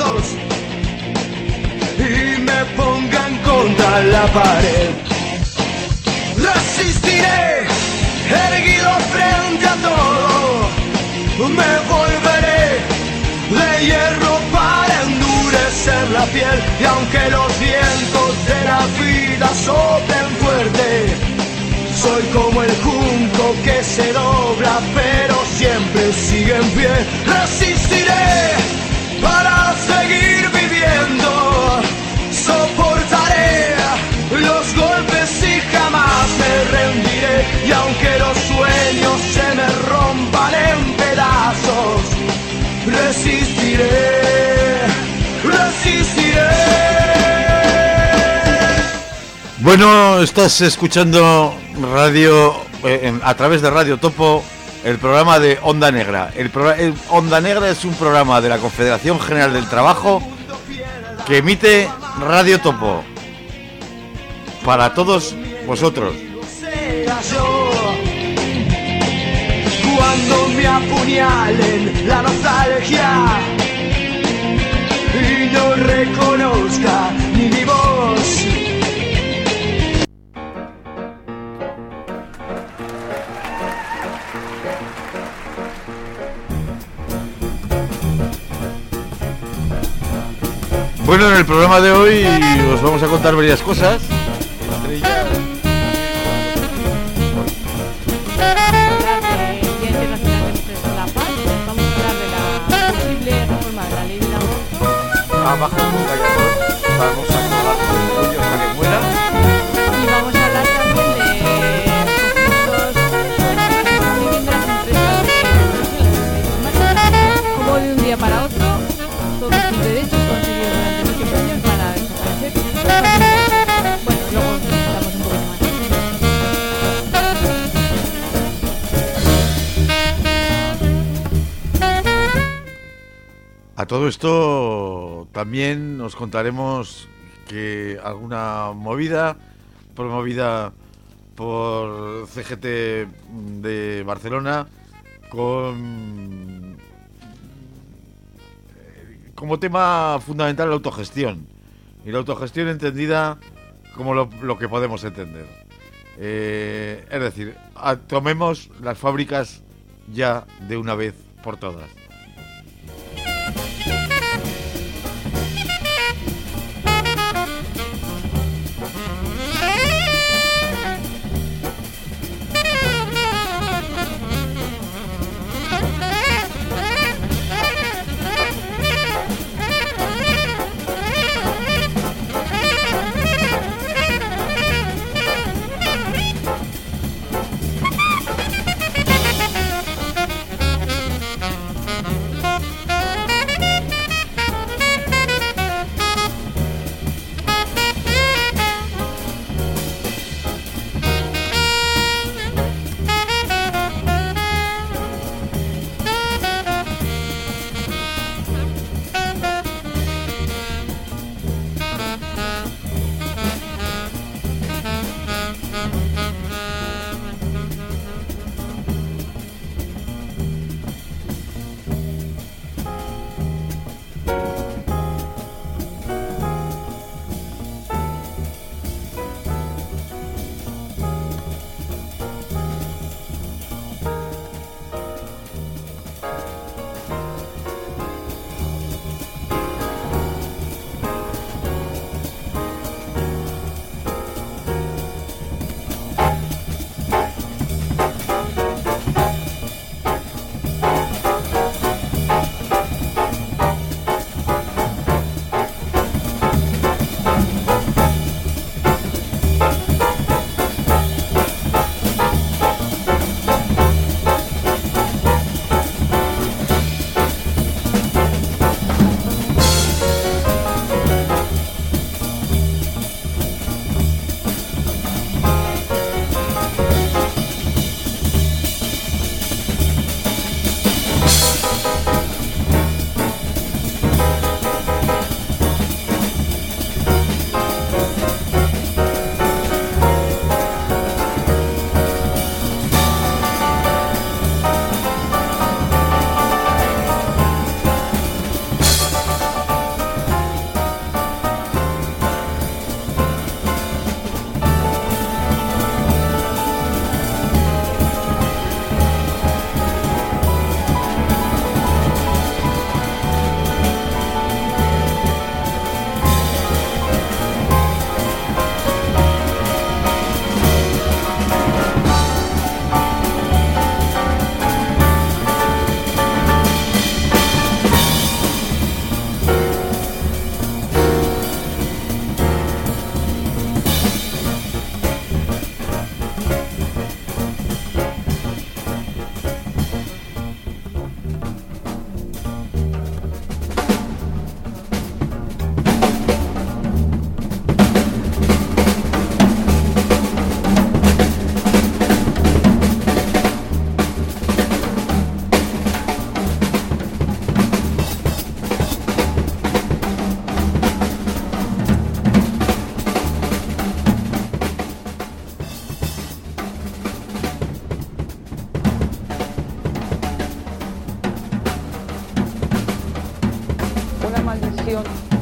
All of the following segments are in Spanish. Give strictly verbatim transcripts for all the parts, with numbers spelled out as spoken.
sueños y me pongan contra la pared. Resistiré, erguido frente a todo, me volveré de hierro para endurecer la piel. Y aunque los vientos de la vida soplen fuerte, soy como el junco que se dobla pero siempre sigue en pie. Resistiré para seguir viviendo, soportaré los golpes y jamás me rendiré. Y aunque los sueños se me rompan en pedazos, resistiré, resistiré. Bueno, estás escuchando radio eh, a través de Radio Topo, el programa de Onda Negra. El, pro, el Onda Negra es un programa de la Confederación General del Trabajo que emite Radio Topo para todos vosotros. Cuando me apuñalen la nostalgia y no reconozca ni mi voz. Bueno, en el programa de hoy os vamos a contar varias cosas. Entre ellas... Abajo con callador, vamos a acabar con el rollo hasta que muera. Y vamos a hablar también de conflictos con las viviendas, empresas de como de un día para otro todos sus derechos conseguidos durante muchos años van a desaparecer. Bueno, luego nos contamos un poquito más. A todo esto también os contaremos que alguna movida promovida por C G T de Barcelona con como tema fundamental la autogestión, y la autogestión entendida como lo, lo que podemos entender. Eh, es decir, a, tomemos las fábricas ya de una vez por todas. una maldición.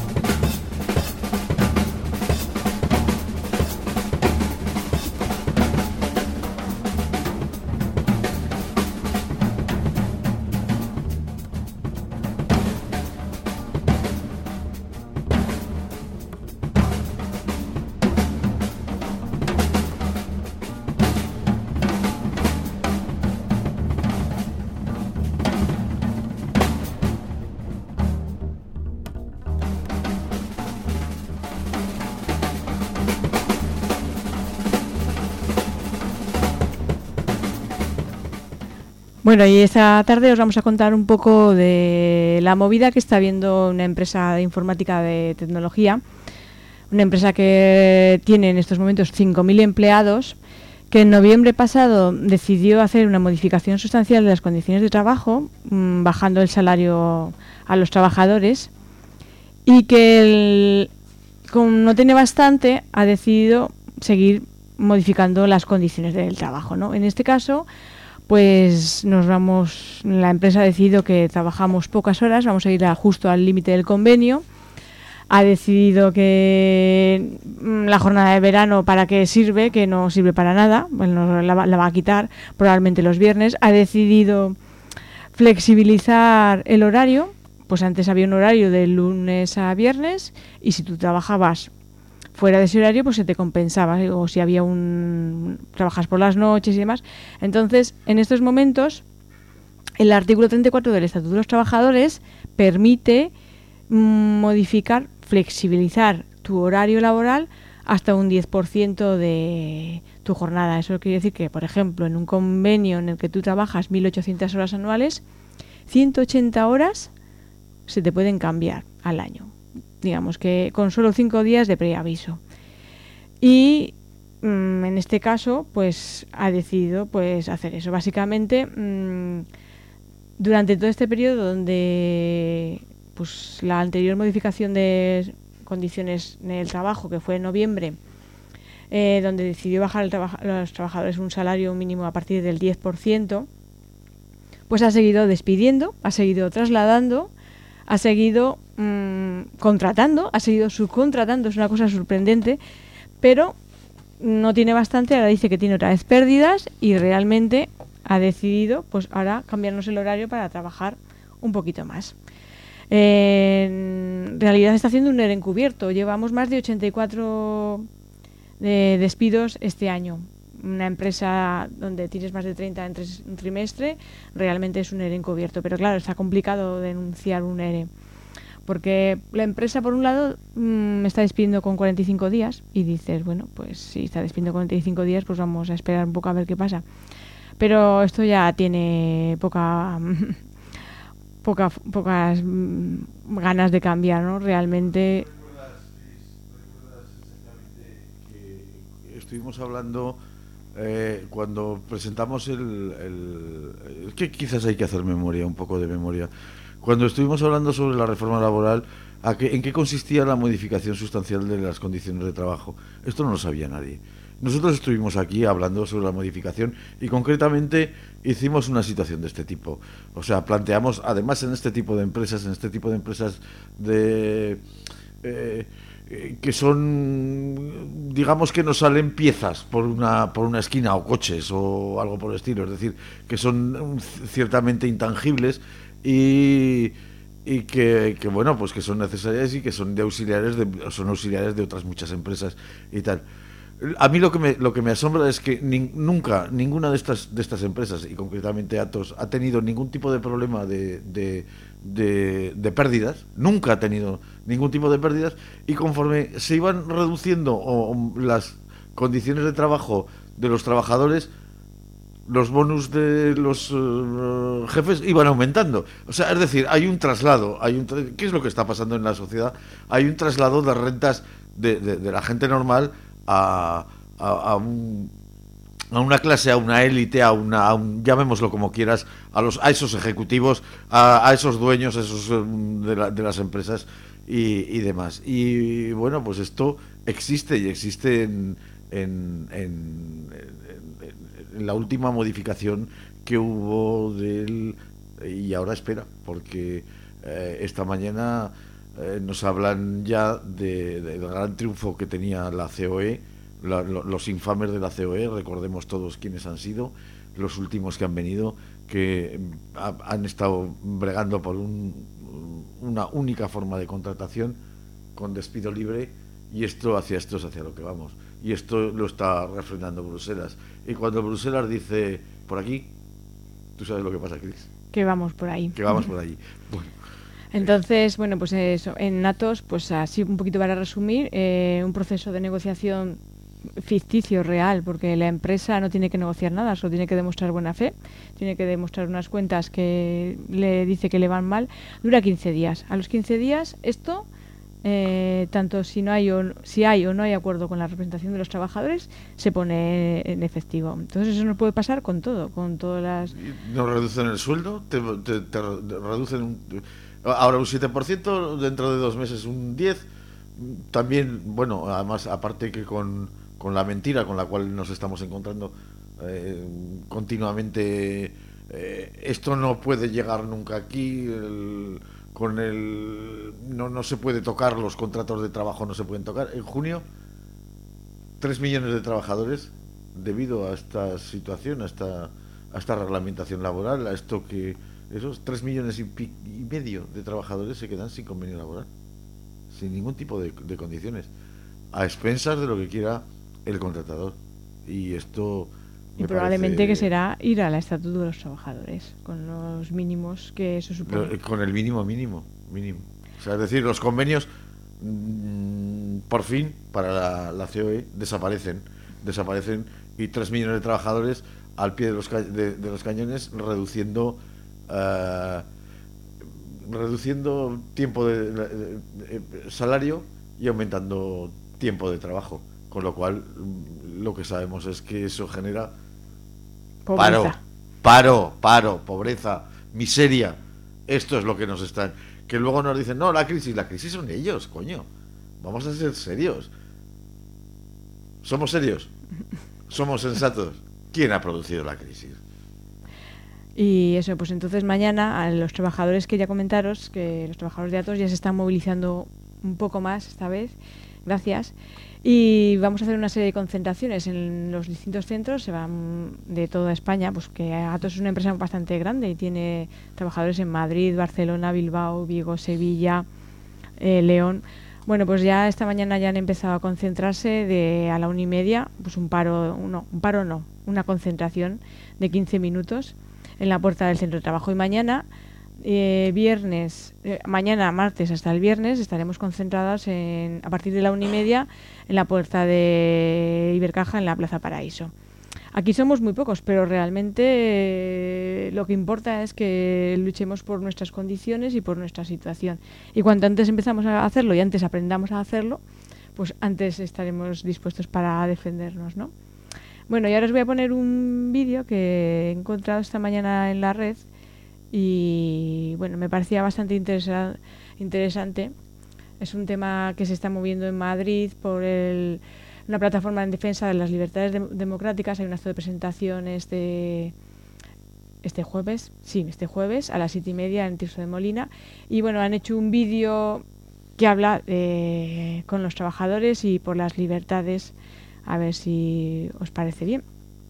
Bueno, y esta tarde os vamos a contar un poco de la movida que está habiendo una empresa de informática de tecnología, una empresa que tiene en estos momentos cinco mil empleados, que en noviembre pasado decidió hacer una modificación sustancial de las condiciones de trabajo, mmm, bajando el salario a los trabajadores, y que el, como no tiene bastante, ha decidido seguir modificando las condiciones del trabajo, ¿no? En este caso, pues nos vamos, la empresa ha decidido que trabajamos pocas horas, vamos a ir a, justo al límite del convenio. Ha decidido que la jornada de verano, ¿para qué sirve? Que no sirve para nada, bueno, la, la va a quitar probablemente los viernes. Ha decidido flexibilizar el horario, pues antes había un horario de lunes a viernes y si tú trabajabas fuera de ese horario, pues se te compensaba, o si había un trabajas por las noches y demás. Entonces, en estos momentos, el artículo treinta y cuatro del Estatuto de los Trabajadores permite mmm, modificar, flexibilizar tu horario laboral hasta un diez por ciento de tu jornada. Eso quiere decir que, por ejemplo, en un convenio en el que tú trabajas mil ochocientas horas anuales, ciento ochenta horas se te pueden cambiar al año. Digamos que con solo cinco días de preaviso. Y mmm, en este caso, pues ha decidido pues hacer eso. Básicamente, mmm, durante todo este periodo donde pues la anterior modificación de condiciones en el trabajo, que fue en noviembre, eh, donde decidió bajar el traba- los trabajadores un salario mínimo a partir del diez por ciento, pues ha seguido despidiendo, ha seguido trasladando, ha seguido mmm, contratando, ha seguido subcontratando, es una cosa sorprendente, pero no tiene bastante, ahora dice que tiene otra vez pérdidas y realmente ha decidido pues ahora cambiarnos el horario para trabajar un poquito más. Eh, en realidad está haciendo un ERE encubierto, llevamos más de ochenta y cuatro de despidos este año. Una empresa donde tienes más de treinta en tres, un trimestre, realmente es un ERE encubierto. Pero claro, está complicado denunciar un ERE. Porque la empresa, por un lado, mmm, me está despidiendo con cuarenta y cinco días. Y dices, bueno, pues si está despidiendo cuarenta y cinco días, pues vamos a esperar un poco a ver qué pasa. Pero esto ya tiene poca, poca pocas mmm, ganas de cambiar, ¿no? Realmente. Estuvimos hablando... Eh, cuando presentamos el, el... Es que quizás hay que hacer memoria, un poco de memoria. Cuando estuvimos hablando sobre la reforma laboral, ¿a qué, ¿en qué consistía la modificación sustancial de las condiciones de trabajo? Esto no lo sabía nadie. Nosotros estuvimos aquí hablando sobre la modificación y concretamente hicimos una situación de este tipo. O sea, planteamos, además en este tipo de empresas, en este tipo de empresas de... Eh, que son, digamos que nos salen piezas por una por una esquina o coches o algo por el estilo, es decir, que son ciertamente intangibles y, y que, que bueno, pues que son necesarias y que son de auxiliares de, son auxiliares de otras muchas empresas y tal. A mí lo que me lo que me asombra es que ni, nunca ninguna de estas de estas empresas y concretamente Atos ha tenido ningún tipo de problema de, de, de, de pérdidas, nunca ha tenido ningún tipo de pérdidas y conforme se iban reduciendo o, o las condiciones de trabajo de los trabajadores, los bonus de los uh, jefes iban aumentando. O sea, es decir, hay un traslado, hay un tra- ¿qué es lo que está pasando en la sociedad? Hay un traslado de rentas de, de, de la gente normal A, a, a, un, a una clase, a una élite, a una, a un, llamémoslo como quieras, a los a esos ejecutivos, a, a esos dueños, a esos de, la, de las empresas y, y demás. Y bueno, pues esto existe y existe en, en, en, en, en la última modificación que hubo del y ahora espera, porque eh, esta mañana eh, nos hablan ya de, de, del gran triunfo que tenía la C O E, la, lo, los infames de la C O E, recordemos todos quiénes han sido, los últimos que han venido, que ha, han estado bregando por un, una única forma de contratación con despido libre, y esto hacia esto es hacia lo que vamos, y esto lo está refrendando Bruselas. Y cuando Bruselas dice por aquí, tú sabes lo que pasa, Cris. Que vamos por ahí. Que vamos por ahí. Bueno. Entonces, bueno, pues eso, en Atos, pues así un poquito para resumir, eh, un proceso de negociación ficticio, real, porque la empresa no tiene que negociar nada, solo tiene que demostrar buena fe, tiene que demostrar unas cuentas que le dice que le van mal, dura quince días. A los quince días, esto, eh, tanto si no hay o, si hay o no hay acuerdo con la representación de los trabajadores, se pone en efectivo. Entonces eso nos puede pasar con todo, con todas las... Nos reducen el sueldo, te, te, te reducen un, ahora un siete por ciento, dentro de dos meses un diez por ciento. También, bueno, además, aparte que con, con la mentira con la cual nos estamos encontrando eh, continuamente, eh, esto no puede llegar nunca aquí, el, con el no, no se puede tocar, los contratos de trabajo no se pueden tocar. En junio, tres millones de trabajadores, debido a esta situación, a esta, a esta reglamentación laboral, a esto que esos tres millones y, pi, y medio de trabajadores se quedan sin convenio laboral, sin ningún tipo de, de condiciones, a expensas de lo que quiera el contratador. Y esto y probablemente parece... que será ir al estatuto de los trabajadores, con los mínimos que eso supone. Con el mínimo mínimo mínimo. O sea, es decir, los convenios mmm, por fin para la, la C O E desaparecen, desaparecen y tres millones de trabajadores al pie de los, ca de, de los cañones, reduciendo uh, reduciendo tiempo de, de, de, de salario y aumentando tiempo de trabajo, con lo cual lo que sabemos es que eso genera pobreza. paro, paro, paro, pobreza, miseria. Esto es lo que nos están, que luego nos dicen, no, la crisis, la crisis son ellos, coño. Vamos a ser serios. ¿Somos serios? ¿Somos sensatos? ¿Quién ha producido la crisis? Y eso, pues entonces mañana a los trabajadores que ya comentaros, que los trabajadores de Atos ya se están movilizando un poco más esta vez, gracias, y vamos a hacer una serie de concentraciones en los distintos centros, se van de toda España, pues que Atos es una empresa bastante grande y tiene trabajadores en Madrid, Barcelona, Bilbao, Vigo, Sevilla, eh, León. Bueno, pues ya esta mañana ya han empezado a concentrarse de a la una y media, pues un paro, no, un paro no, una concentración de quince minutos en la puerta del centro de trabajo. Y mañana, eh, viernes, eh, mañana, martes hasta el viernes, estaremos concentradas en, a partir de la una y media en la puerta de Ibercaja en la Plaza Paraíso. Aquí somos muy pocos, pero realmente eh, lo que importa es que luchemos por nuestras condiciones y por nuestra situación. Y cuanto antes empezamos a hacerlo y antes aprendamos a hacerlo, pues antes estaremos dispuestos para defendernos, ¿no? Bueno, y ahora os voy a poner un vídeo que he encontrado esta mañana en la red y, bueno, me parecía bastante interesa interesante. Es un tema que se está moviendo en Madrid por el, una plataforma en defensa de las libertades de democráticas. Hay un acto de presentación este, este jueves, sí, este jueves a las siete y media en Tirso de Molina. Y, bueno, han hecho un vídeo que habla eh, con los trabajadores y por las libertades. A ver si os parece bien.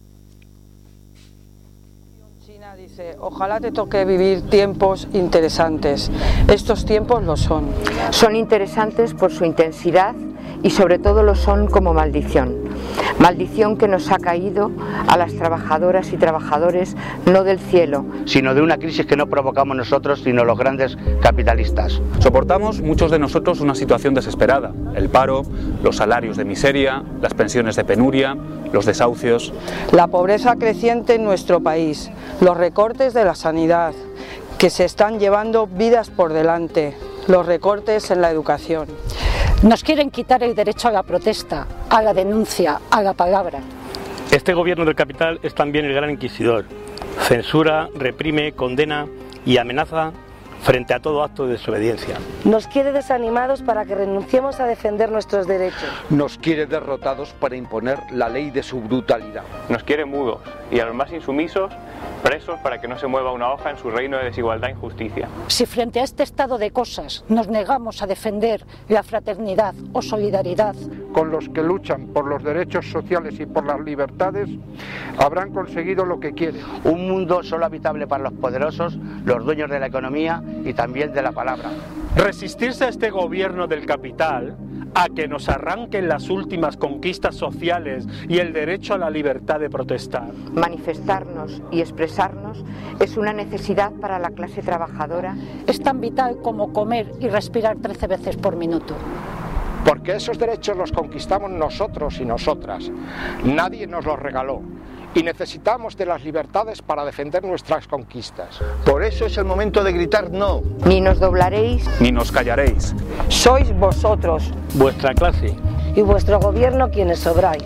China dice, ojalá te toque vivir tiempos interesantes. Estos tiempos lo son. Son interesantes por su intensidad y sobre todo lo son como maldición. Maldición que nos ha caído a las trabajadoras y trabajadores no del cielo, sino de una crisis que no provocamos nosotros, sino los grandes capitalistas. Soportamos muchos de nosotros una situación desesperada, el paro, los salarios de miseria, las pensiones de penuria, los desahucios. La pobreza creciente en nuestro país, los recortes de la sanidad, que se están llevando vidas por delante, los recortes en la educación. Nos quieren quitar el derecho a la protesta, a la denuncia, a la palabra. Este gobierno del capital es también el gran inquisidor. Censura, reprime, condena y amenaza frente a todo acto de desobediencia. Nos quiere desanimados para que renunciemos a defender nuestros derechos. Nos quiere derrotados para imponer la ley de su brutalidad. Nos quiere mudos y a los más insumisos presos para que no se mueva una hoja en su reino de desigualdad e injusticia. Si frente a este estado de cosas nos negamos a defender la fraternidad o solidaridad con los que luchan por los derechos sociales y por las libertades, habrán conseguido lo que quieren. Un mundo solo habitable para los poderosos, los dueños de la economía y también de la palabra. Resistirse a este gobierno del capital, a que nos arranquen las últimas conquistas sociales y el derecho a la libertad de protestar. Manifestarnos y expresarnos es una necesidad para la clase trabajadora. Es tan vital como comer y respirar trece veces por minuto. Porque esos derechos los conquistamos nosotros y nosotras. Nadie nos los regaló. Y necesitamos de las libertades para defender nuestras conquistas. Por eso es el momento de gritar no. Ni nos doblaréis, ni nos callaréis. Sois vosotros, vuestra clase y vuestro gobierno quienes sobráis.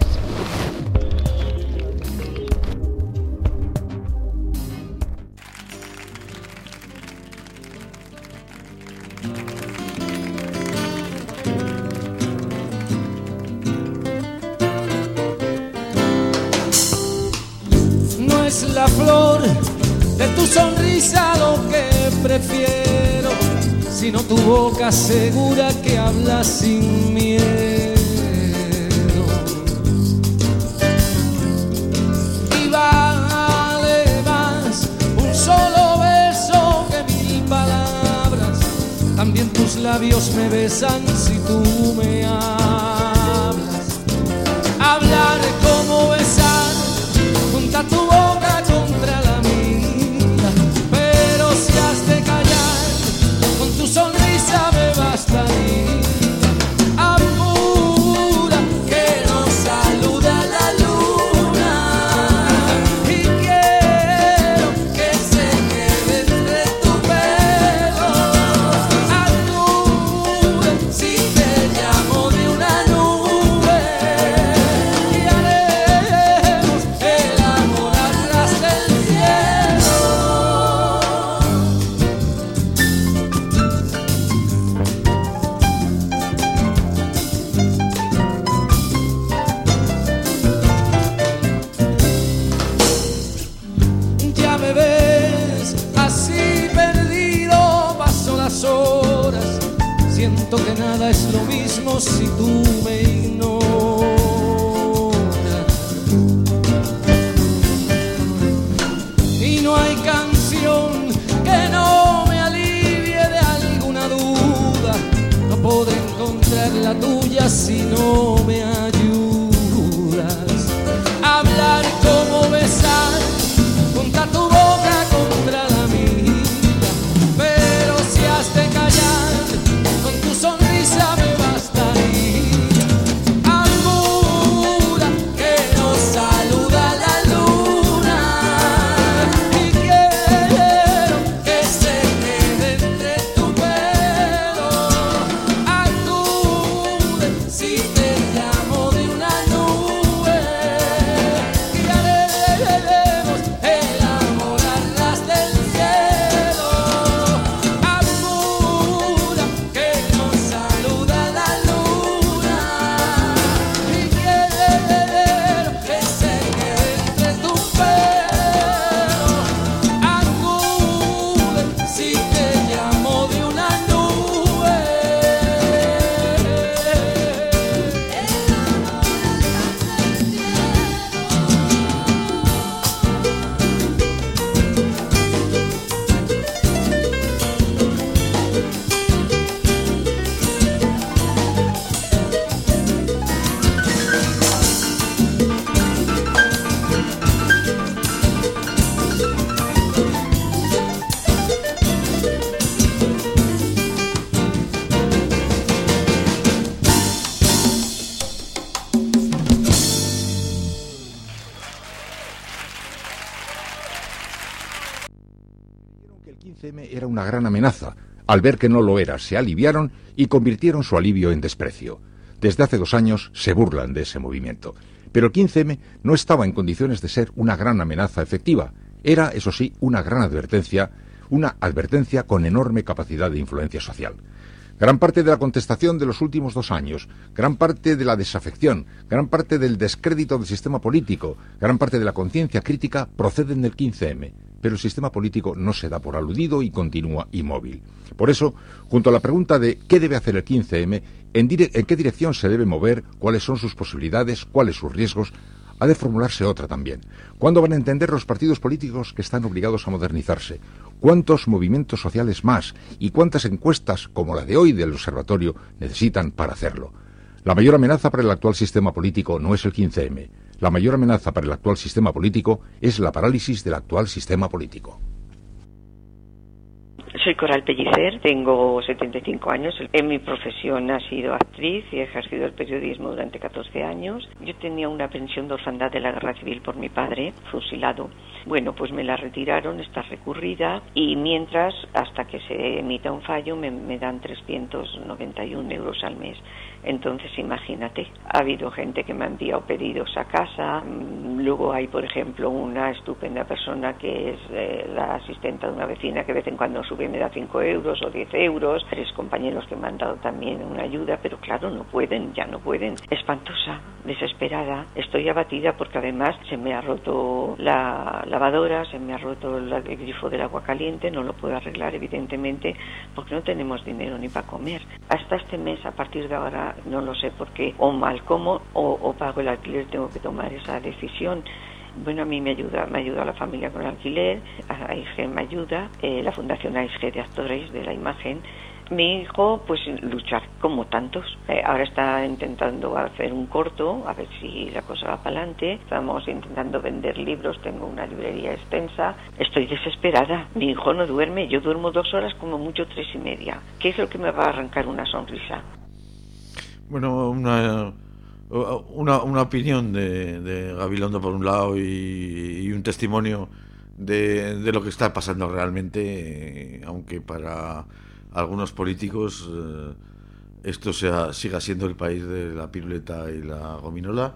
Es la flor de tu sonrisa lo que prefiero, sino tu boca segura que habla sin miedo. Y vale más un solo beso que mil palabras, también tus labios me besan si tú me hablas. Hablar como besar, junta tu boca contra la mía, pero si has de callar, con tu sonrisa me bastaría. Apura que nos saluda la luna y quiero que se quede entre tu pelo. Apura si te llamo de una nube y haremos el amor atrás del cielo. Ya me ves así perdido, paso las horas, siento que nada es lo mismo si tú me ignoras. Y no hay canción que no me alivie de alguna duda, no podré encontrar la tuya si no me ayudas. Hablar como besar, junta tu boca contra la mía, pero si has de callar, con tu sonrisa me bastaría. Albura que nos saluda la luna y quiero que se quede entre tu pelo. Acude si te llamo de una nube y haremos el amor a ras del cielo. Apura que nos saluda la luna y quiero que se quede entre tu pelo. Acude si te llamo de una nube. Que el quince eme era una gran amenaza. Al ver que no lo era, se aliviaron y convirtieron su alivio en desprecio. Desde hace dos años se burlan de ese movimiento. Pero el quince eme no estaba en condiciones de ser una gran amenaza efectiva. Era, eso sí, una gran advertencia, una advertencia con enorme capacidad de influencia social. Gran parte de la contestación de los últimos dos años, gran parte de la desafección, gran parte del descrédito del sistema político, gran parte de la conciencia crítica proceden del quince eme, pero el sistema político no se da por aludido y continúa inmóvil. Por eso, junto a la pregunta de ¿qué debe hacer el quince eme?, en, dire- en qué dirección se debe mover, cuáles son sus posibilidades, cuáles sus riesgos, ha de formularse otra también. ¿Cuándo van a entender los partidos políticos que están obligados a modernizarse? ¿Cuántos movimientos sociales más y cuántas encuestas, como la de hoy del Observatorio, necesitan para hacerlo? La mayor amenaza para el actual sistema político no es el quince eme. La mayor amenaza para el actual sistema político es la parálisis del actual sistema político. Soy Coral Pellicer, tengo setenta y cinco años. En mi profesión he sido actriz y he ejercido el periodismo durante catorce años. Yo tenía una pensión de orfandad de la guerra civil por mi padre, fusilado. Bueno, pues me la retiraron, está recurrida, y mientras, hasta que se emita un fallo, me, me dan trescientos noventa y uno euros al mes. Entonces, imagínate, ha habido gente que me ha enviado pedidos a casa. Luego hay, por ejemplo, una estupenda persona que es eh, la asistenta de una vecina que de vez en cuando sube y me da cinco euros o diez euros. Tres compañeros que me han dado también una ayuda, pero claro, no pueden, ya no pueden. Espantosa, desesperada, estoy abatida porque además se me ha roto la lavadora, se me ha roto el grifo del agua caliente, no lo puedo arreglar evidentemente porque no tenemos dinero ni para comer. Hasta este mes, a partir de ahora, no lo sé por qué, o mal como, o, o pago el alquiler, tengo que tomar esa decisión. Bueno, a mí me ayuda, me ayuda la familia con el alquiler, a I G me ayuda, eh, la Fundación I G de Actores de la Imagen. Mi hijo, pues luchar como tantos. Eh, ahora está intentando hacer un corto, a ver si la cosa va para adelante. Estamos intentando vender libros, tengo una librería extensa. Estoy desesperada. Mi hijo no duerme, yo duermo dos horas, como mucho tres y media. ¿Qué es lo que me va a arrancar una sonrisa? Bueno, una, una, una opinión de, de Gabilondo por un lado y, y un testimonio de, de lo que está pasando realmente, eh, aunque para algunos políticos eh, esto sea, siga siendo el país de la piruleta y la gominola.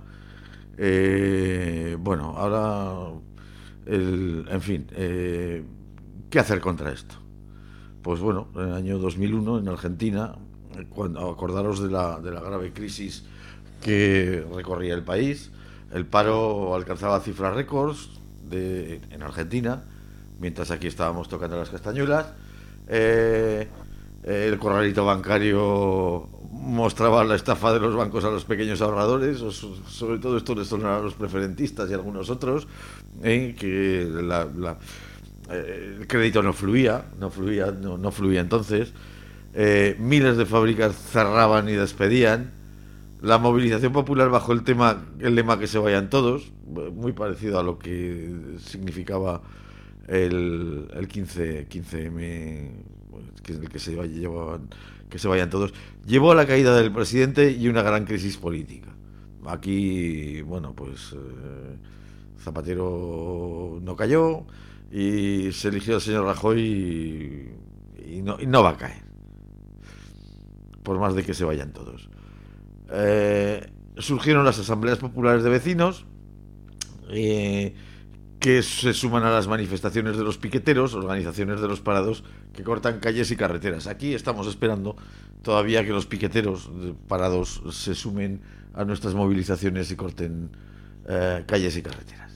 Eh, bueno, ahora, el, en fin, eh, ¿qué hacer contra esto? Pues bueno, en el año dos mil uno en Argentina, cuando acordaros de la, de la grave crisis que recorría el país, el paro alcanzaba cifras récords de, en Argentina, mientras aquí estábamos tocando las castañuelas. Eh, el corralito bancario mostraba la estafa de los bancos a los pequeños ahorradores, o sobre todo esto les sonará a los preferentistas y a algunos otros, eh, que la, la, eh, el crédito no fluía, no fluía, no, no fluía entonces. Eh, miles de fábricas cerraban y despedían. La movilización popular bajo el tema, el lema que se vayan todos, muy parecido a lo que significaba el, el quince eme, que es el que se llevaban, que se vayan todos, llevó a la caída del presidente y una gran crisis política. Aquí, bueno, pues eh, Zapatero no cayó y se eligió al señor Rajoy y, y, no, y no va a caer, por más de que se vayan todos. Eh, surgieron las asambleas populares de vecinos, eh, que se suman a las manifestaciones de los piqueteros, organizaciones de los parados que cortan calles y carreteras. Aquí estamos esperando todavía que los piqueteros parados se sumen a nuestras movilizaciones y corten eh, calles y carreteras.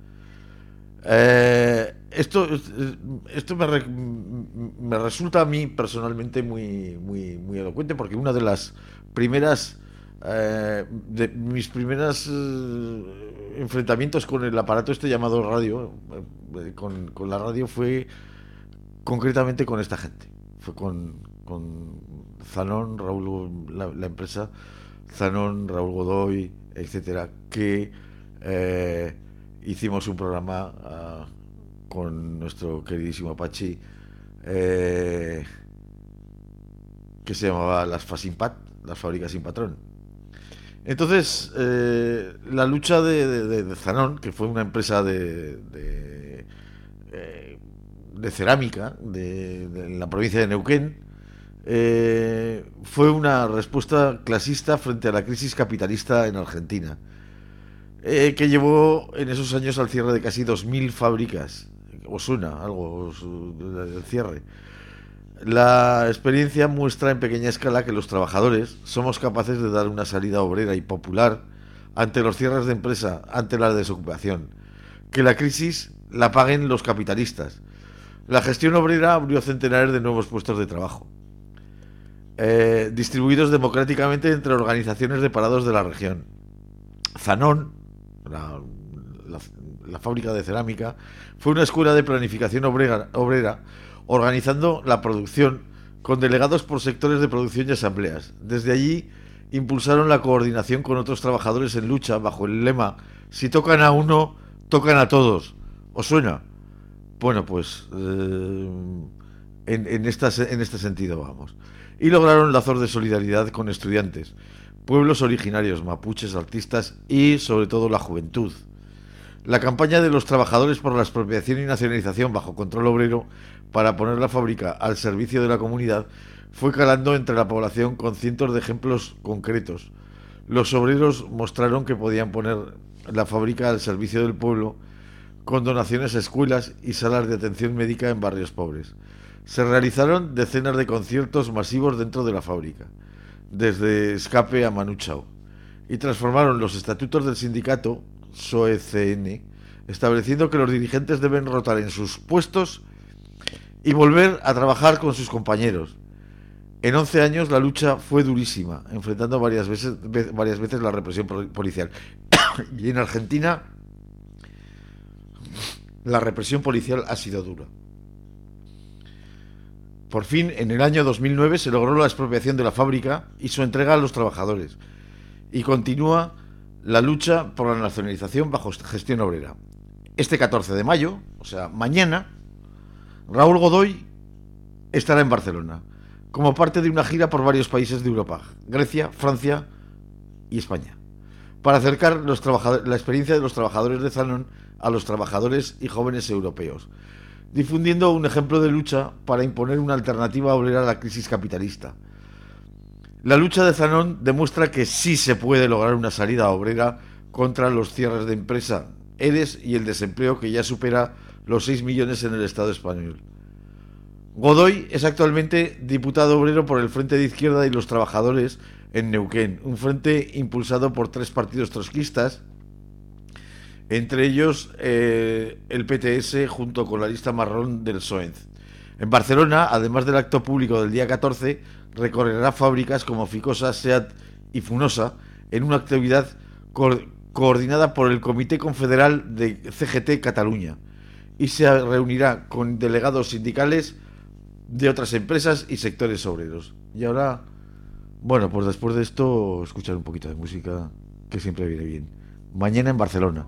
Eh, esto esto me, re, me resulta a mí personalmente muy muy muy elocuente, porque una de las primeras eh, de mis primeras eh, enfrentamientos con el aparato este llamado radio, eh, con, con la radio, fue concretamente con esta gente, fue con, con Zanón, Raúl, la, la empresa Zanón, Raúl Godoy, etcétera, que eh, hicimos un programa uh, con nuestro queridísimo Pachi, eh, que se llamaba Las Fasimpat, las fábricas sin patrón. Entonces, eh, la lucha de, de, de Zanón, que fue una empresa de, de, eh, de cerámica de, de, en la provincia de Neuquén, eh, fue una respuesta clasista frente a la crisis capitalista en Argentina, eh, que llevó en esos años al cierre de casi dos mil fábricas, os suena algo os, el cierre. La experiencia muestra en pequeña escala que los trabajadores somos capaces de dar una salida obrera y popular ante los cierres de empresa, ante la desocupación. Que la crisis la paguen los capitalistas. La gestión obrera abrió centenares de nuevos puestos de trabajo, eh, distribuidos democráticamente entre organizaciones de parados de la región. Zanón, la, la, la fábrica de cerámica, fue una escuela de planificación obrera, obrera organizando la producción con delegados por sectores de producción y asambleas. Desde allí impulsaron la coordinación con otros trabajadores en lucha bajo el lema "si tocan a uno, tocan a todos". ¿Os suena? Bueno, pues eh, en, en, esta, en este sentido vamos. Y lograron lazos de solidaridad con estudiantes, pueblos originarios, mapuches, artistas y sobre todo la juventud. La campaña de los trabajadores por la expropiación y nacionalización bajo control obrero para poner la fábrica al servicio de la comunidad fue calando entre la población con cientos de ejemplos concretos. Los obreros mostraron que podían poner la fábrica al servicio del pueblo con donaciones a escuelas y salas de atención médica en barrios pobres. Se realizaron decenas de conciertos masivos dentro de la fábrica, desde Escape a Manu Chao, y transformaron los estatutos del sindicato S O E C N, estableciendo que los dirigentes deben rotar en sus puestos y volver a trabajar con sus compañeros. En once años la lucha fue durísima, enfrentando varias veces, varias veces la represión policial. Y en Argentina la represión policial ha sido dura. Por fin, en el año dos mil nueve se logró la expropiación de la fábrica y su entrega a los trabajadores. Y continúa la lucha por la nacionalización bajo gestión obrera. Este catorce de mayo, o sea, mañana, Raúl Godoy estará en Barcelona, como parte de una gira por varios países de Europa, Grecia, Francia y España, para acercar los trabajadores, la experiencia de los trabajadores de Zanón a los trabajadores y jóvenes europeos, difundiendo un ejemplo de lucha para imponer una alternativa obrera a la crisis capitalista. La lucha de Zanón demuestra que sí se puede lograr una salida obrera contra los cierres de empresa, ERES y el desempleo que ya supera los seis millones en el Estado español. Godoy es actualmente diputado obrero por el Frente de Izquierda y los Trabajadores en Neuquén, un frente impulsado por tres partidos trotskistas, entre ellos eh, el P T S junto con la lista marrón del P S O E. En Barcelona, además del acto público del día catorce, recorrerá fábricas como Ficosa, SEAT y Funosa en una actividad co- coordinada por el Comité Confederal de C G T Cataluña, y se reunirá con delegados sindicales de otras empresas y sectores obreros. Y ahora, bueno, pues después de esto, escuchar un poquito de música, que siempre viene bien. Mañana en Barcelona.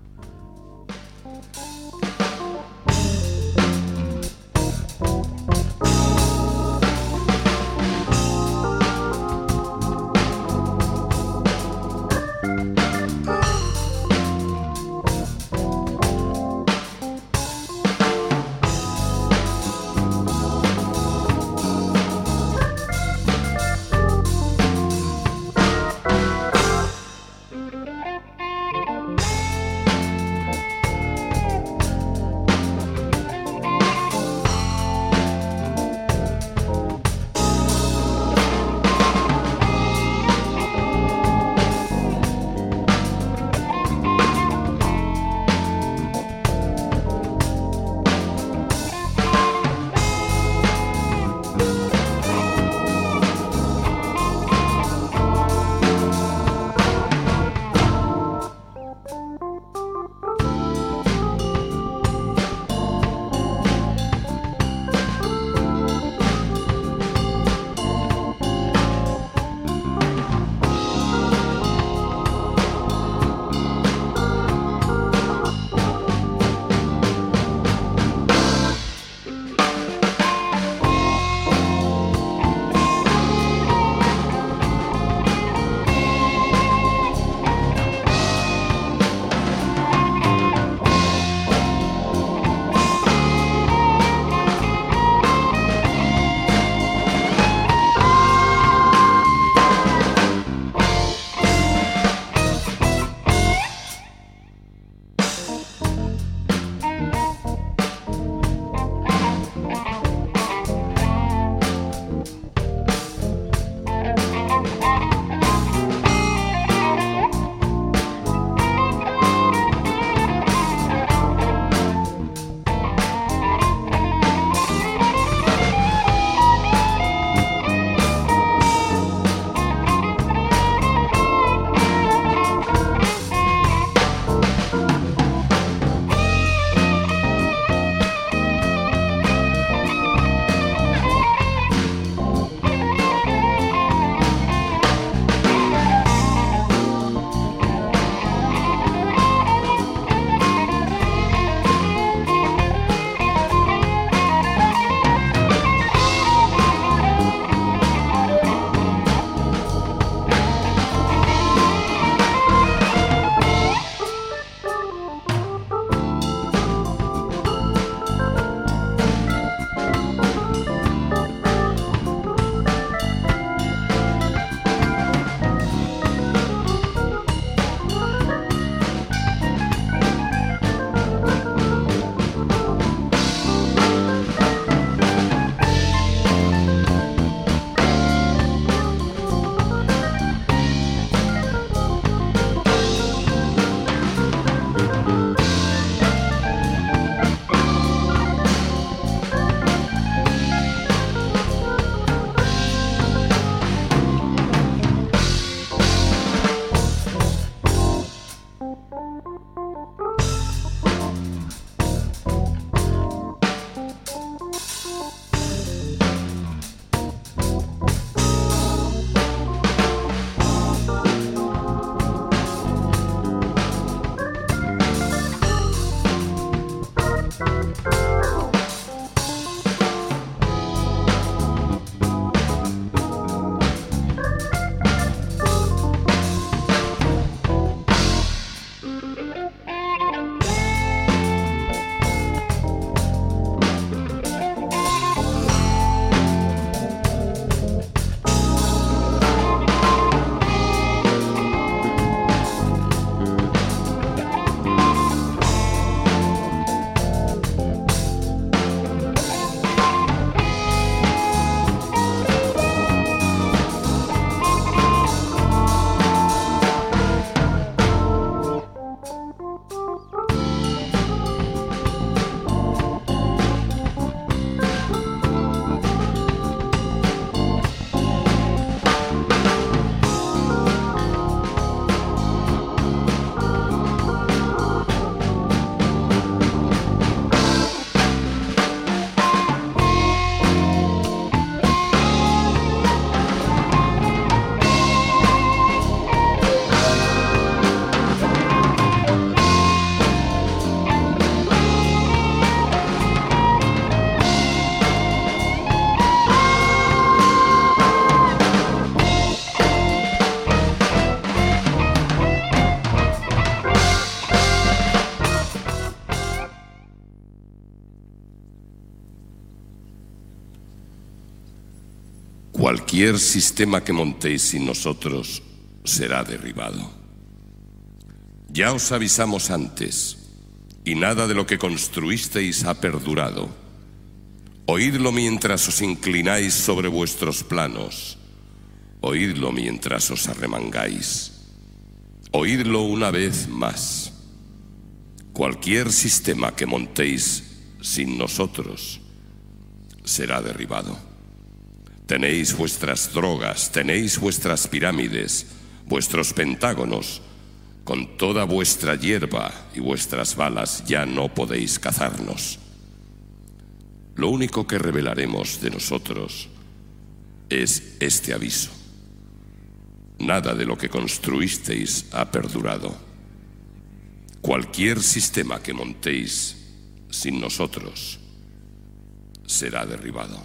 Cualquier sistema que montéis sin nosotros será derribado. Ya os avisamos antes, y nada de lo que construisteis ha perdurado. Oídlo mientras os inclináis sobre vuestros planos. Oídlo mientras os arremangáis. Oídlo una vez más. Cualquier sistema que montéis sin nosotros será derribado. Tenéis vuestras drogas, tenéis vuestras pirámides, vuestros pentágonos. Con toda vuestra hierba y vuestras balas ya no podéis cazarnos. Lo único que revelaremos de nosotros es este aviso. Nada de lo que construisteis ha perdurado. Cualquier sistema que montéis sin nosotros será derribado.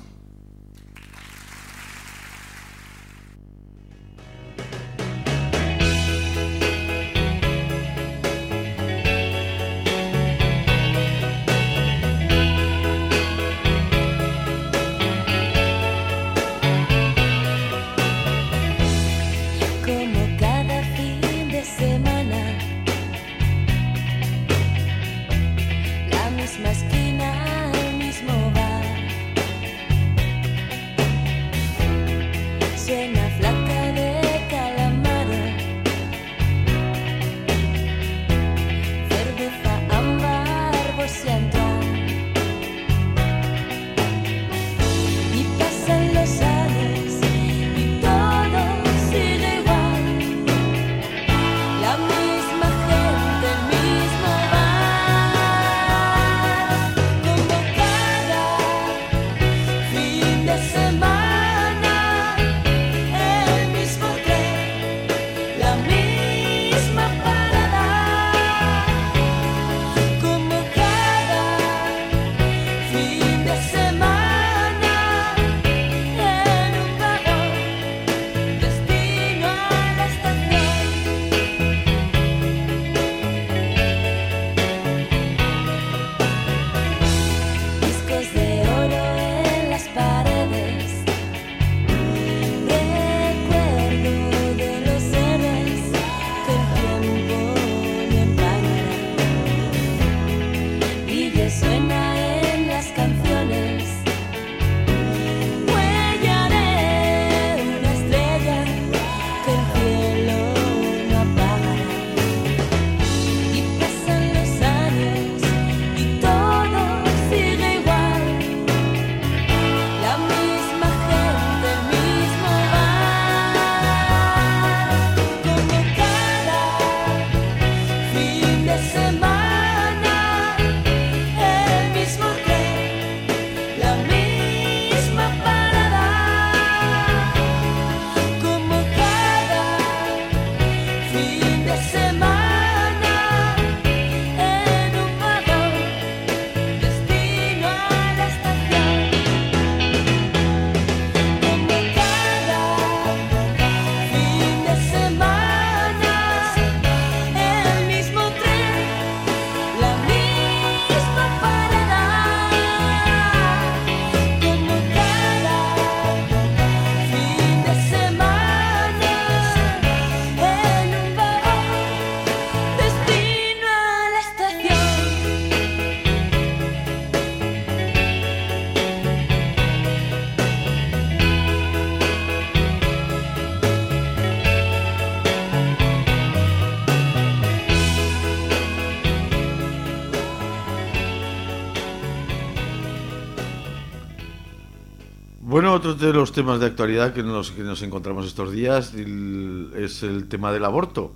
Bueno, otro de los temas de actualidad que nos, que nos encontramos estos días el, es el tema del aborto.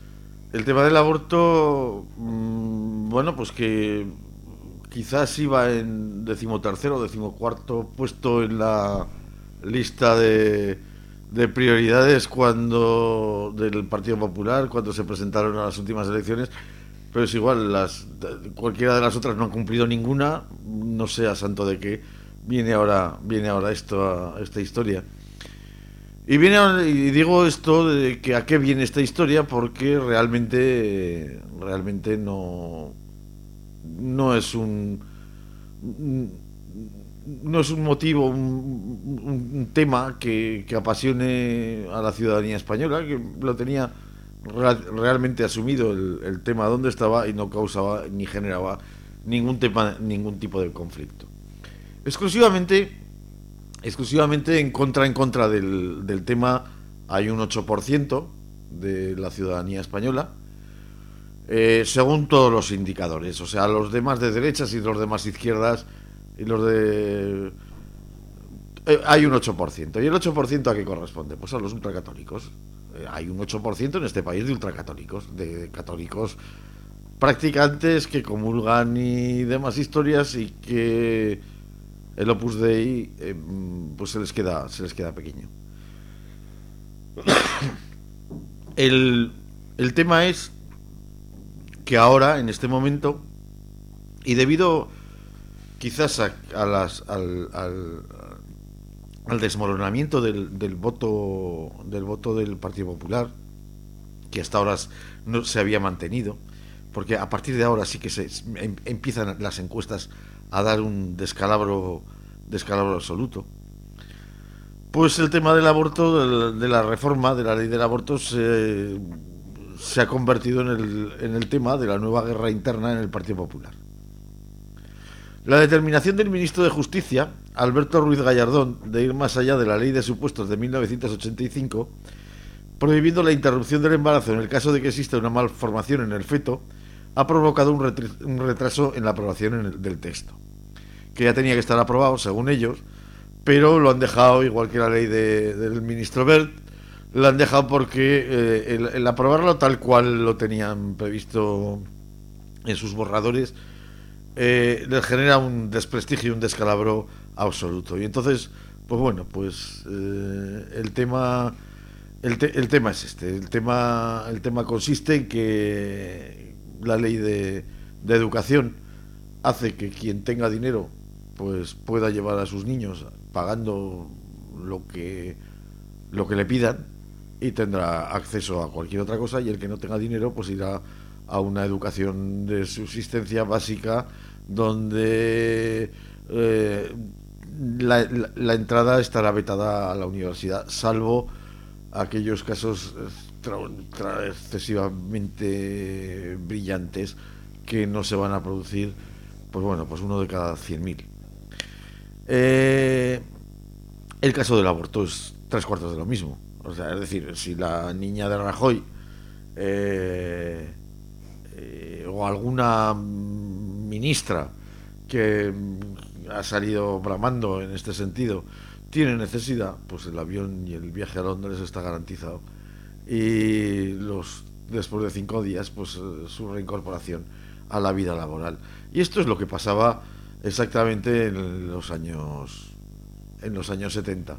El tema del aborto, mmm, bueno, pues que quizás iba en decimotercero o decimocuarto puesto en la lista de, de prioridades cuando del Partido Popular, cuando se presentaron a las últimas elecciones, pero es igual, las, cualquiera de las otras no han cumplido ninguna, no sé a santo de qué. Viene ahora, viene ahora esto, esta historia. Y viene y digo esto de que a qué viene esta historia porque realmente, realmente no, no es un, no es un motivo, un, un, un tema que, que apasione a la ciudadanía española, que lo tenía real, realmente asumido el, el tema dónde estaba y no causaba ni generaba ningún tema, ningún tipo de conflicto. Exclusivamente, exclusivamente en contra, en contra del, del tema hay un ocho por ciento de la ciudadanía española, eh, según todos los indicadores, o sea, los demás de derechas y los demás izquierdas y los de... Eh, hay un ocho por ciento. ¿Y el ocho por ciento a qué corresponde? Pues a los ultracatólicos. Eh, hay un ocho por ciento en este país de ultracatólicos, de católicos practicantes que comulgan y demás historias y que el Opus Dei eh, pues se les queda, se les queda pequeño. El, el tema es que ahora, en este momento, y debido quizás a, a las, al, al, al desmoronamiento del, del voto del voto del Partido Popular, que hasta ahora no se había mantenido, porque a partir de ahora sí que se em, empiezan las encuestas a dar un descalabro descalabro absoluto. Pues el tema del aborto, de la reforma de la ley del aborto, se, se ha convertido en el, en el tema de la nueva guerra interna en el Partido Popular. La determinación del ministro de Justicia, Alberto Ruiz Gallardón, de ir más allá de la ley de supuestos de mil novecientos ochenta y cinco, prohibiendo la interrupción del embarazo en el caso de que exista una malformación en el feto, ha provocado un, retri- un retraso en la aprobación en el, del texto, que ya tenía que estar aprobado, según ellos, pero lo han dejado, igual que la ley de, del ministro Wert, lo han dejado porque eh, el, el aprobarlo tal cual lo tenían previsto en sus borradores eh, les genera un desprestigio, un descalabro absoluto. Y entonces, pues bueno, pues eh, el tema el, te, el tema es este, el tema el tema consiste en que la ley de, de educación hace que quien tenga dinero pues pueda llevar a sus niños pagando lo que lo que le pidan y tendrá acceso a cualquier otra cosa, y el que no tenga dinero pues irá a una educación de subsistencia básica donde eh, la, la, la entrada estará vetada a la universidad, salvo aquellos casos tra, tra, excesivamente brillantes que no se van a producir, pues bueno, pues uno de cada cien mil. Eh, el caso del aborto es tres cuartos de lo mismo. O sea, es decir, si la niña de Rajoy eh, eh, o alguna ministra que ha salido bramando en este sentido tiene necesidad, pues el avión y el viaje a Londres está garantizado, y los después de cinco días pues su reincorporación a la vida laboral. Y esto es lo que pasaba exactamente en los años en los años setenta,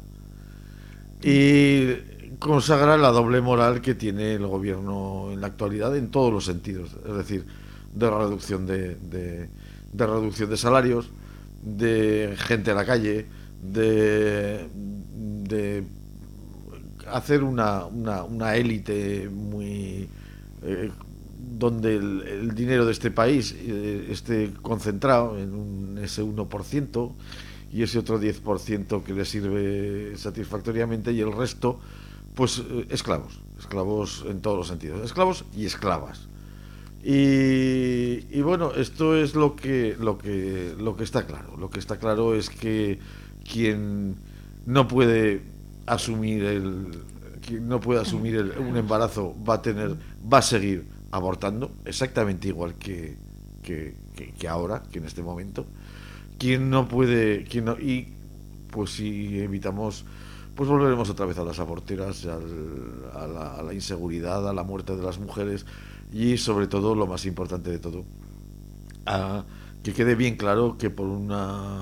y consagra la doble moral que tiene el gobierno en la actualidad en todos los sentidos, es decir, de reducción de, de, de reducción de salarios, de gente a la calle, de, de hacer una, una, una élite muy eh, donde el, el dinero de este país eh, esté concentrado en un, ese uno por ciento y ese otro diez por ciento que le sirve satisfactoriamente, y el resto pues eh, esclavos, esclavos en todos los sentidos, esclavos y esclavas. Y, y bueno, esto es lo que lo que lo que está claro. Lo que está claro es que quien no puede asumir el quien no puede asumir el, un embarazo va a tener va a seguir abortando exactamente igual que que, que que ahora, que en este momento. Quien no puede, quien no, y pues si evitamos, pues volveremos otra vez a las aborteras, al, a, la, a la inseguridad, a la muerte de las mujeres, y sobre todo, lo más importante de todo, a que quede bien claro que por una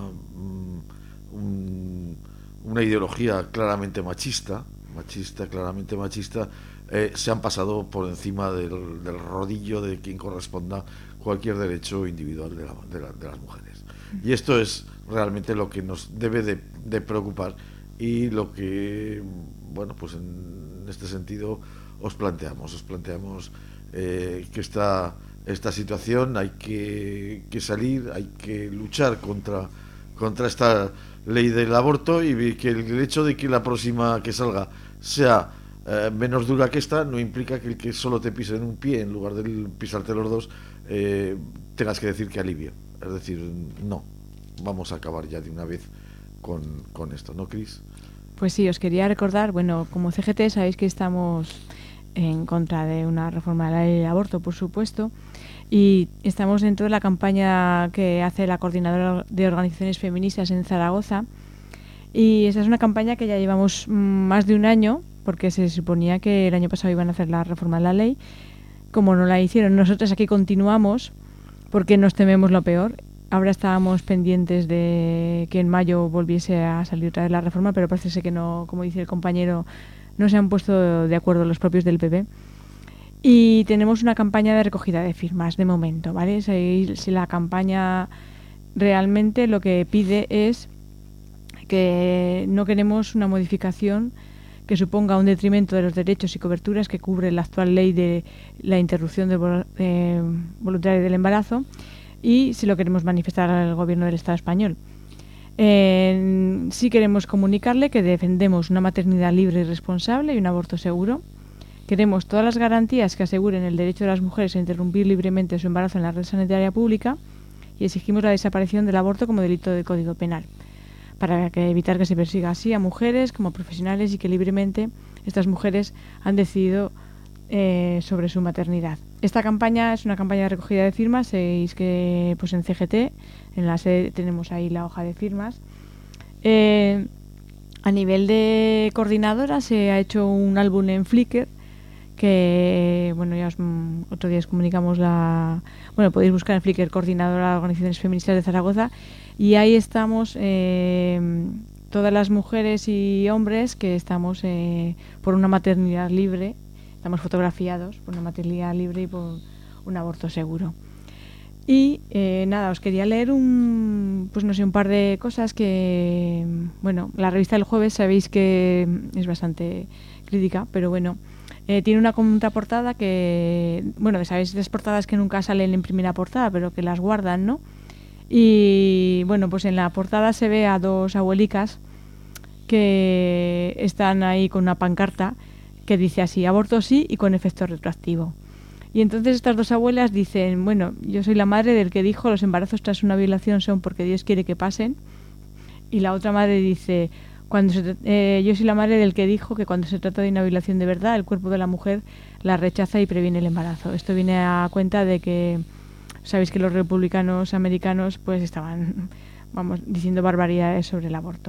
un, una ideología claramente machista, machista, claramente machista, eh, se han pasado por encima del, del rodillo de quien corresponda cualquier derecho individual de, la, de, la, de las mujeres. Y esto es realmente lo que nos debe de, de preocupar, y lo que, bueno, pues en este sentido os planteamos, os planteamos eh, que esta, esta situación hay que, que salir, hay que luchar contra, contra esta ley del aborto, y que el hecho de que la próxima que salga sea eh, menos dura que esta no implica que el que solo te pise en un pie en lugar de pisarte los dos eh, tengas que decir que alivio. Es decir, no, vamos a acabar ya de una vez con, con esto, ¿no, Cris? Pues sí, os quería recordar, bueno, como C G T sabéis que estamos en contra de una reforma de la ley del aborto, por supuesto, y estamos dentro de la campaña que hace la Coordinadora de Organizaciones Feministas en Zaragoza, y esa es una campaña que ya llevamos más de un año, porque se suponía que el año pasado iban a hacer la reforma de la ley. Como no la hicieron, nosotros aquí continuamos porque nos tememos lo peor. Ahora estábamos pendientes de que en mayo volviese a salir otra vez la reforma, pero parece ser que no, como dice el compañero, no se han puesto de acuerdo los propios del P P. Y tenemos una campaña de recogida de firmas de momento, ¿vale? Si, si la campaña realmente lo que pide es que no queremos una modificación que suponga un detrimento de los derechos y coberturas que cubre la actual ley de la interrupción de, eh, voluntaria del embarazo, y si lo queremos manifestar al gobierno del Estado español. Eh, sí queremos comunicarle que defendemos una maternidad libre y responsable y un aborto seguro. Queremos todas las garantías que aseguren el derecho de las mujeres a interrumpir libremente su embarazo en la red sanitaria pública, y exigimos la desaparición del aborto como delito del Código Penal, para que evitar que se persiga así a mujeres como profesionales y que libremente estas mujeres han decidido eh, sobre su maternidad. Esta campaña es una campaña de recogida de firmas. Sabéis que pues en C G T, en la sede, tenemos ahí la hoja de firmas. Eh, a nivel de coordinadora se ha hecho un álbum en Flickr que, bueno, ya os, otro día os comunicamos la... Bueno, podéis buscar en Flickr Coordinadora de Organizaciones Feministas de Zaragoza, y ahí estamos eh, todas las mujeres y hombres que estamos eh, por una maternidad libre, estamos fotografiados por una maternidad libre y por un aborto seguro. Y eh, nada, os quería leer un, pues no sé, un par de cosas que, bueno, la revista del Jueves sabéis que es bastante crítica, pero bueno, eh, tiene una contraportada que, bueno, sabéis las portadas que nunca salen en primera portada, pero que las guardan, ¿no? Y bueno, pues en la portada se ve a dos abuelicas que están ahí con una pancarta que dice así: aborto sí y con efecto retroactivo. Y entonces estas dos abuelas dicen: bueno, yo soy la madre del que dijo los embarazos tras una violación son porque Dios quiere que pasen. Y la otra madre dice: cuando se, eh, yo soy la madre del que dijo que cuando se trata de una violación de verdad, el cuerpo de la mujer la rechaza y previene el embarazo. Esto viene a cuenta de que sabéis que los republicanos americanos pues estaban, vamos, diciendo barbaridades sobre el aborto.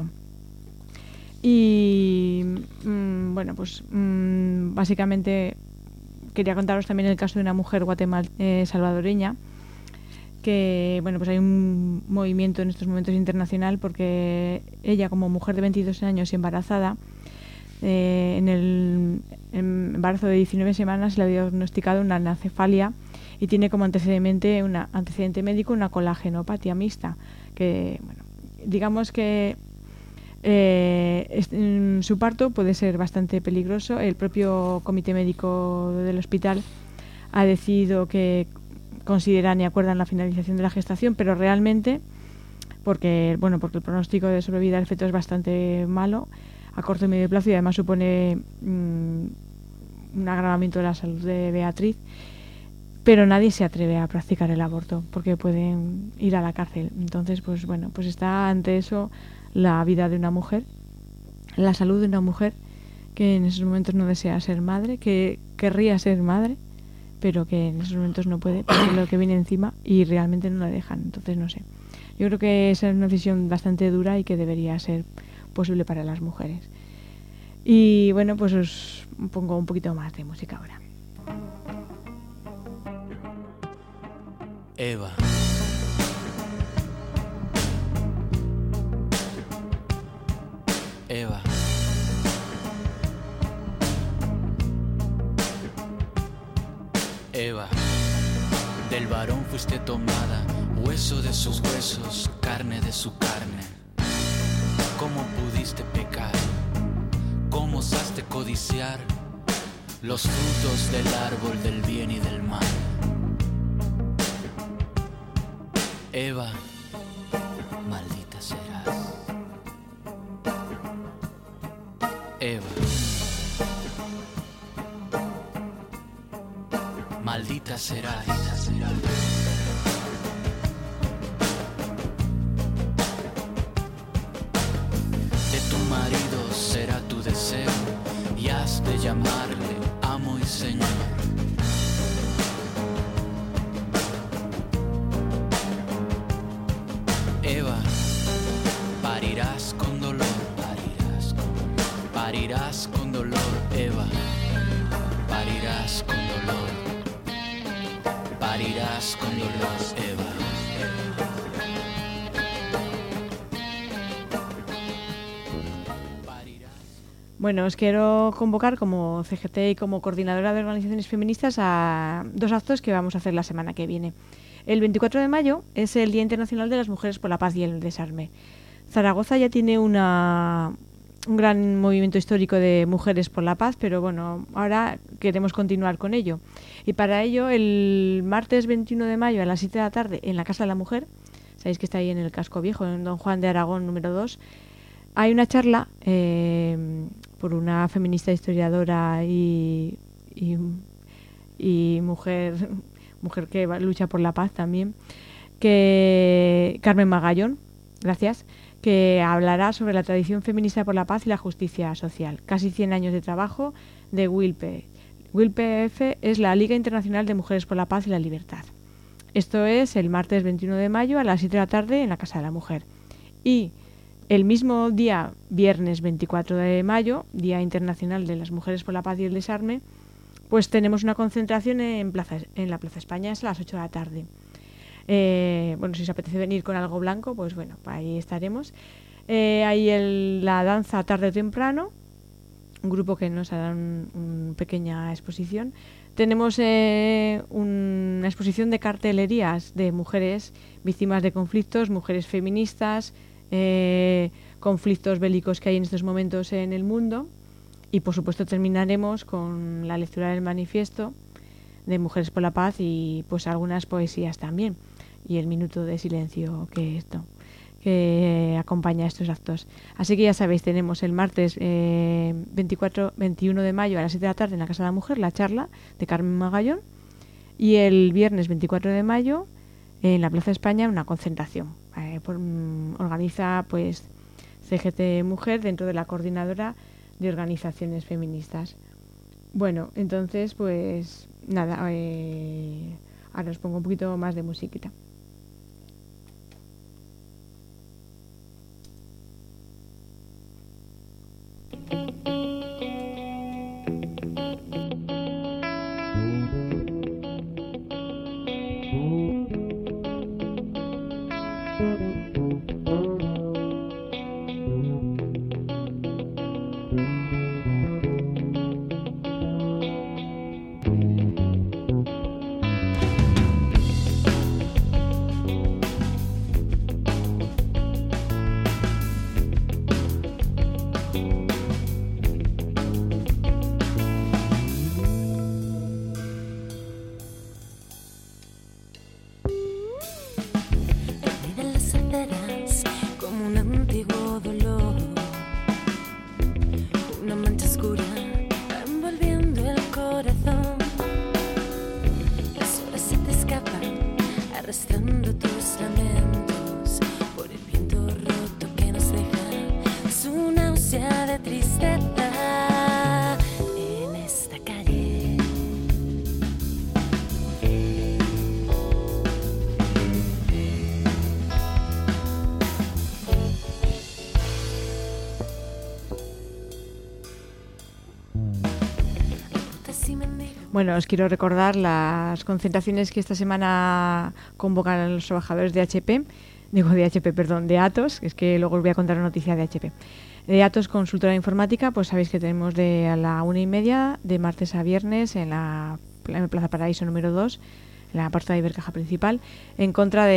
Y mmm, bueno, pues mmm, básicamente quería contaros también el caso de una mujer guatemal eh, salvadoreña, que bueno, pues hay un movimiento en estos momentos internacional porque ella, como mujer de veintidós años y embarazada, eh, en el embarazo de diecinueve semanas le ha diagnosticado una anencefalia y tiene como antecedente una antecedente médico una colágenopatía mixta, que bueno, digamos que eh, es, en su parto puede ser bastante peligroso. El propio comité médico del hospital ha decidido que consideran y acuerdan la finalización de la gestación, pero realmente, porque bueno, porque el pronóstico de sobrevida del feto es bastante malo a corto y medio plazo, y además supone mmm, un agravamiento de la salud de Beatriz, pero nadie se atreve a practicar el aborto porque pueden ir a la cárcel. Entonces, pues bueno, pues está ante eso la vida de una mujer, la salud de una mujer que en esos momentos no desea ser madre, que querría ser madre, pero que en esos momentos no puede, porque es lo que viene encima y realmente no la dejan. Entonces, no sé. Yo creo que esa es una decisión bastante dura y que debería ser posible para las mujeres. Y bueno, pues os pongo un poquito más de música ahora. Eva. Eva. Eva, del varón fuiste tomada, hueso de sus huesos, carne de su carne. ¿Cómo pudiste pecar? ¿Cómo osaste codiciar los frutos del árbol del bien y del mal? Eva, maldita sea. maldita serás. De tu marido será tu deseo y has de llamarle amo y señor. Eva, parirás con dolor, parirás con, parirás con dolor, Eva, parirás con dolor, parirás con dolor, Eva. Bueno, os quiero convocar como C G T y como coordinadora de organizaciones feministas a dos actos que vamos a hacer la semana que viene. El veinticuatro de mayo es el Día Internacional de las Mujeres por la Paz y el Desarme. Zaragoza ya tiene una, un gran movimiento histórico de mujeres por la paz, pero bueno, ahora queremos continuar con ello. Y para ello, el martes veintiuno de mayo a las siete de la tarde en la Casa de la Mujer, sabéis que está ahí en el Casco Viejo, en Don Juan de Aragón número dos, hay una charla eh, por una feminista historiadora y, y, y mujer... mujer que lucha por la paz también, que Carmen Magallón, gracias, que hablará sobre la tradición feminista por la paz y la justicia social. Casi cien años de trabajo de W I L P. W I L P F es la Liga Internacional de Mujeres por la Paz y la Libertad. Esto es el martes veintiuno de mayo a las siete de la tarde en la Casa de la Mujer. Y el mismo día, viernes veinticuatro de mayo, Día Internacional de las Mujeres por la Paz y el Desarme, pues tenemos una concentración en, plaza, en la Plaza España, es a las ocho de la tarde. Eh, bueno, si os apetece venir con algo blanco, pues bueno, ahí estaremos. Eh, hay el, la danza tarde o temprano, un grupo que nos hará una un pequeña exposición. Tenemos eh, un, una exposición de cartelerías de mujeres víctimas de conflictos, mujeres feministas, eh, conflictos bélicos que hay en estos momentos en el mundo. Y por supuesto terminaremos con la lectura del manifiesto de Mujeres por la Paz y pues algunas poesías también. Y el minuto de silencio que esto que acompaña estos actos. Así que ya sabéis, tenemos el martes eh, veinticuatro, veintiuno de mayo a las siete de la tarde en la Casa de la Mujer la charla de Carmen Magallón y el viernes veinticuatro de mayo en la Plaza España una concentración. Eh, por, um, organiza pues C G T Mujer dentro de la coordinadora de organizaciones feministas. Bueno, entonces pues nada, eh, ahora os pongo un poquito más de musiquita. Bueno, os quiero recordar las concentraciones que esta semana convocan los trabajadores de H P, digo de H P, perdón, de Atos, es que luego os voy a contar una noticia de H P. De Atos Consultora Informática, pues sabéis que tenemos de a la una y media, de martes a viernes, en la, en la Plaza Paraíso número dos, en la puerta de Ibercaja principal, en contra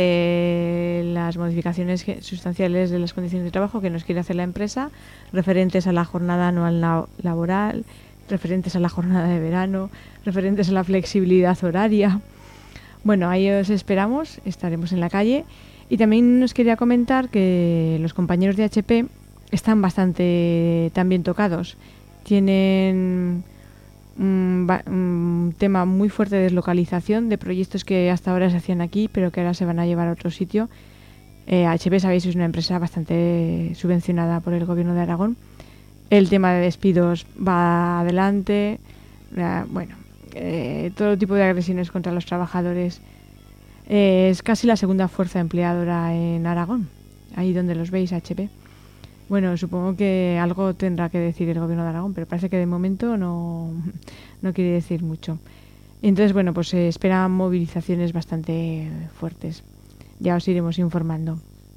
de las modificaciones sustanciales de las condiciones de trabajo que nos quiere hacer la empresa, referentes a la jornada anual la- laboral, referentes a la jornada de verano, referentes a la flexibilidad horaria. Bueno, ahí os esperamos, estaremos en la calle. Y también nos quería comentar que los compañeros de H P están bastante también tocados. Tienen un, un tema muy fuerte de deslocalización de proyectos que hasta ahora se hacían aquí, pero que ahora se van a llevar a otro sitio. Eh, H P, sabéis, es una empresa bastante subvencionada por el gobierno de Aragón. El tema de despidos va adelante. Eh, bueno, eh, todo tipo de agresiones contra los trabajadores. Eh, es casi la segunda fuerza empleadora en Aragón, ahí donde los veis, H P. Bueno, supongo que algo tendrá que decir el gobierno de Aragón, pero parece que de momento no, no quiere decir mucho. Entonces, bueno, pues se esperan movilizaciones bastante fuertes. Ya os iremos informando.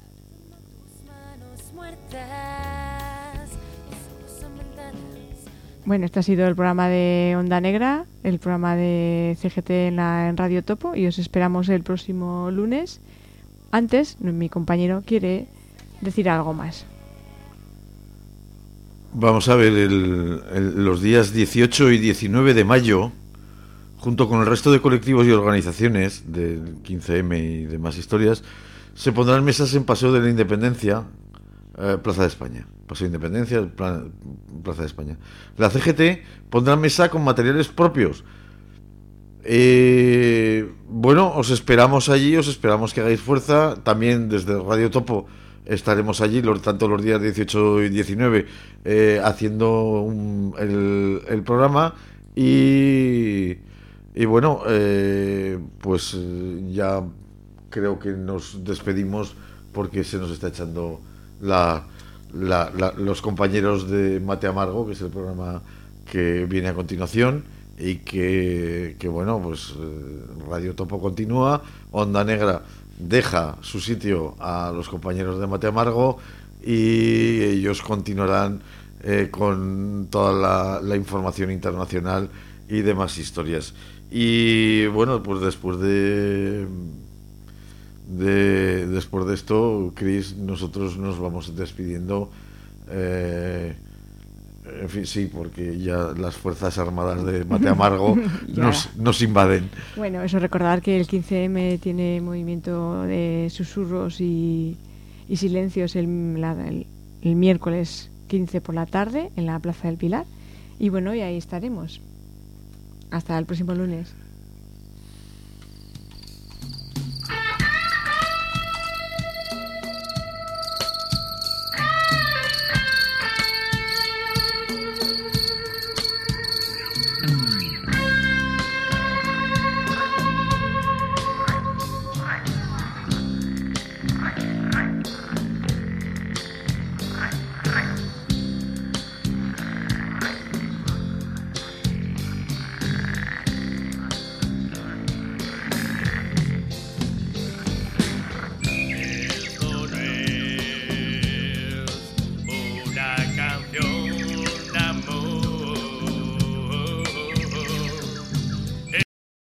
Bueno, este ha sido el programa de Onda Negra, el programa de C G T en, la, en Radio Topo, y os esperamos el próximo lunes. Antes, mi compañero quiere decir algo más. Vamos a ver, el, el, los días dieciocho y diecinueve de mayo, junto con el resto de colectivos y organizaciones del quince eme y demás historias, se pondrán mesas en Paseo de la Independencia, eh, Plaza de España. Paseo de Independencia, Plaza de España. La C G T pondrá mesa con materiales propios. Eh, bueno, os esperamos allí, os esperamos que hagáis fuerza. También desde Radio Topo estaremos allí, tanto los días dieciocho y diecinueve, eh, haciendo un, el, el programa. Y, y bueno, eh, pues ya creo que nos despedimos porque se nos está echando la... La, la, los compañeros de Mate Amargo, que es el programa que viene a continuación, y que, que bueno, pues Radio Topo continúa, Onda Negra deja su sitio a los compañeros de Mate Amargo y ellos continuarán eh, con toda la, la información internacional y demás historias. Y bueno, pues después de De, después de esto, Chris, nosotros nos vamos despidiendo. Eh, en fin, sí, porque ya las fuerzas armadas de Mate Amargo nos, nos invaden. Bueno, eso, recordar que el quince eme tiene movimiento de susurros y, y silencios el, la, el, el miércoles quince por la tarde en la Plaza del Pilar. Y bueno, y ahí estaremos. Hasta el próximo lunes.